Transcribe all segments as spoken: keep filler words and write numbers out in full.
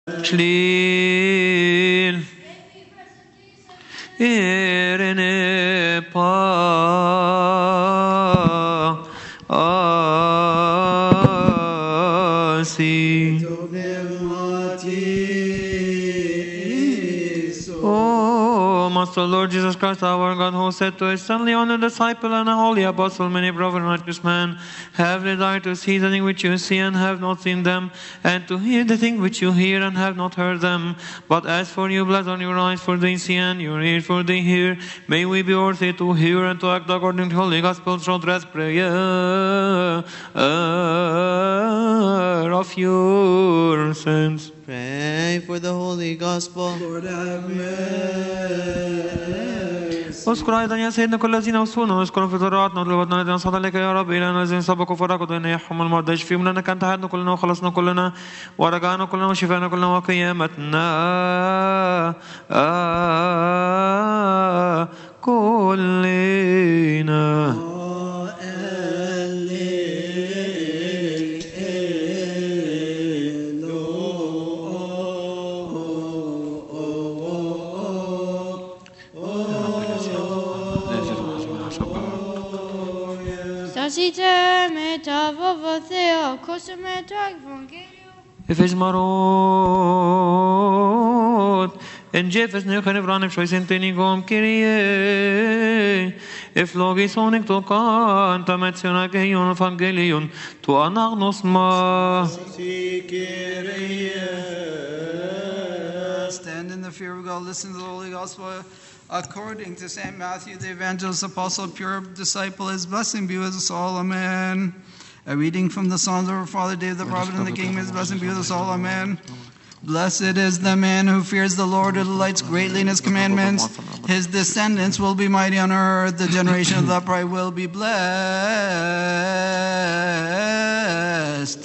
Shlil Irene pa asi Oh, Master Lord Jesus Christ, our God, who said to his only honored disciple and a holy apostle, many prophet and righteous men have desired to see the thing which you see and have not seen them, and to hear the thing which you hear and have not heard them. But as for you, blessed are your eyes, for they see, and your ears, for they hear. May we be worthy to hear and to act according to holy gospel through dress prayer of your sins. Pray for the Holy Gospel. Lord have mercy. اذكر أيضا يا سيدنا كل الذين وصونا واذكرهم في ذراتنا وطلباتنا الذين صلى عليك يا رب إلى الذين سبقوا فرقوا يحيهم المرضى يشفيهم لأنك أنت حياتنا كلنا وخلصنا كلنا ورجعنا كلنا وشفانا كلنا وقيامتنا كلنا. Efes marot en jefes ne khane vrane shoysen tenigom kirie eflogisonic to canta menciona che io evangelion tu anagnos ma Stand in the fear of God, listen to the Holy Gospel according to Saint Matthew, the evangelist, apostle, pure disciple. His blessing be with us all. Amen. A reading from the Psalms of our Father David the prophet and the King. His blessing be with us all. Amen. Blessed is the man who fears the Lord, who delights greatly in his commandments. His descendants will be mighty on earth. The generation of the upright will be blessed.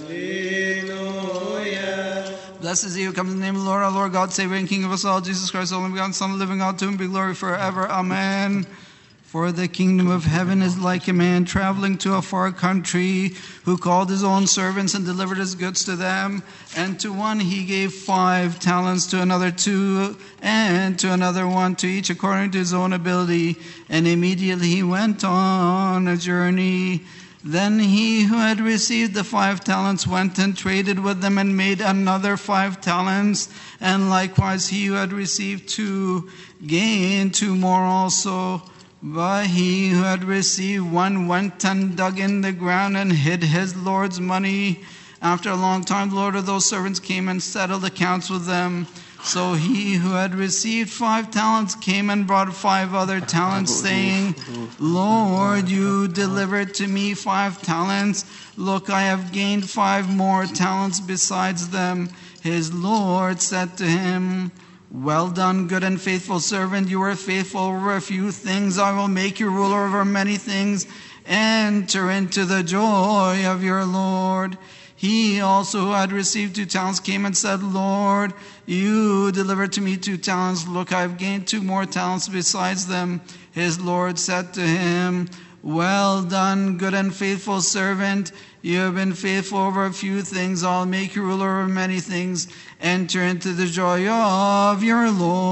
Blessed is he who comes in the name of the Lord, our Lord God, Savior and King of us all, Jesus Christ, only begotten Son, of living God, to whom be glory forever. Amen. For the kingdom of heaven is like a man traveling to a far country, who called his own servants and delivered his goods to them. And to one he gave five talents, to another two, and to another one, to each according to his own ability. And immediately he went on a journey. Then he who had received the five talents went and traded with them and made another five talents. And likewise he who had received two gained two more also. But he who had received one went and dug in the ground and hid his Lord's money. After a long time, the Lord of those servants came and settled accounts with them. So he who had received five talents came and brought five other talents, saying, Lord, you delivered to me five talents. Look, I have gained five more talents besides them. His Lord said to him, Well done, good and faithful servant. You are faithful over a few things. I will make you ruler over many things. Enter into the joy of your Lord. He also who had received two talents came and said, Lord, you delivered to me two talents. Look, I have gained two more talents besides them. His Lord said to him, Well done, good and faithful servant. You have been faithful over a few things. I'll make you ruler over many things. Enter into the joy of your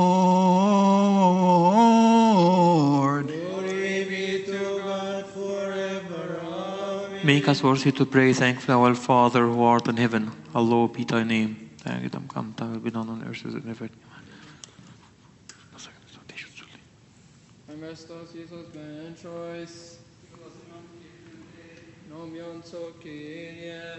Lord. Glory be to God forever. Amen. Make us worthy to pray, thankfully, our Father who art in heaven. Hallowed be thy name. Thy kingdom come, thy will be done on earth as it is in heaven. Εμεστός Ιησούς με choice. Νόμιον so Kyrie.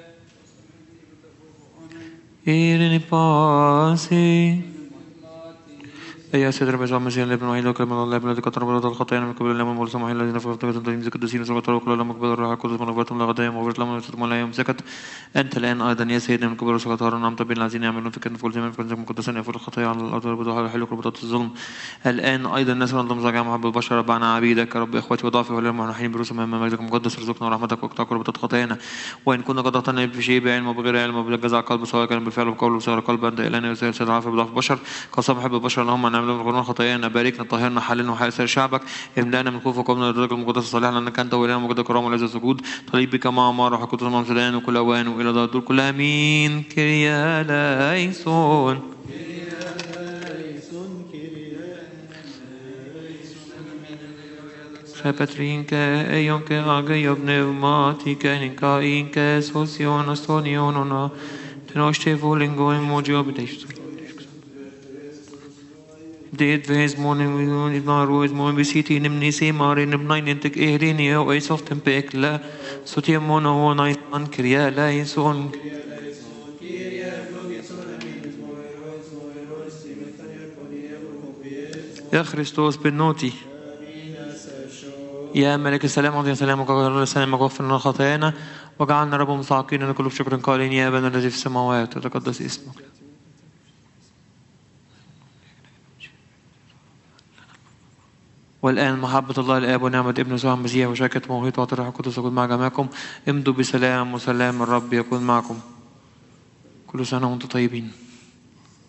Irene pasi. يا سيد رب يسوع المسيح الابن الوحيد وكلمة الله الذي قد ربنا الخطايا من قبل الله والمولى سماه الذين فقدوا تنتهي القديسين وسقط وكل لهم قبل الروح القدس من غفرتهم لغداهم وغفرت لهم وسترهم لا يوم سكت أنت الآن أيضا يا سيدنا من قبل وسقط ونعمت بين الذين يعملون في كنف والزمان في كنز مقدسا يغفر الخطايا على الأرض والبدوح على حلق ربطات الظلم الآن أيضا نسأل أن تمزج محب البشر ربنا عبيدك رب إخوتي وضعفي ولهم ونحين برسم أمام مجدك المقدس ارزقنا ورحمتك واقطعك ربطات خطايانا وإن كنا قد أخطأنا في شيء بعلم وبغير علم وبالجزع قلب سواء كان بالفعل وبقول وسائر قلب أنت إلهنا وسائر سيد العافية بضعف البشر قصة محب البشر اللهم ونعمل من غفران خطايانا. باركنا طهرنا حللنا وحاسر شعبك. املأنا من خوفك ومن الرزق المقدس الصالح لأنك أنت ولينا مجد كرامة ولذة سجود. طليب بك مع أمار روح القدس مع امتدان وكل أوان وإلى دار الدور كلها. آمين. كريا ليسون. Petrinke, ejonke, agejo pneumatike, ninka inke, sosion, astonionona, tenošte volingo i mođi obiteštu. Dit wees morning, we don't need my roes, morning, we sit in him, nisi, marin, him, nine, intek, erin, yo, eis of them pekla, sotia mono, one, I, an, kriya, laison. يا خريستوس بالنوتي يا ملك السلام أعطينا سلامك وغفر سلامك واغفر لنا خطايانا وجعلنا رب مستحقين لكل شكر قائلين يا أبانا الذي في السماوات تقدس اسمك. والآن محبة الله الآب ونعمة ابن يسوع المسيح وشركة موهبة وعطية الروح القدس يكون مع جميعكم. امضوا بسلام وسلام الرب يكون معكم. كل سنة وانتم طيبين.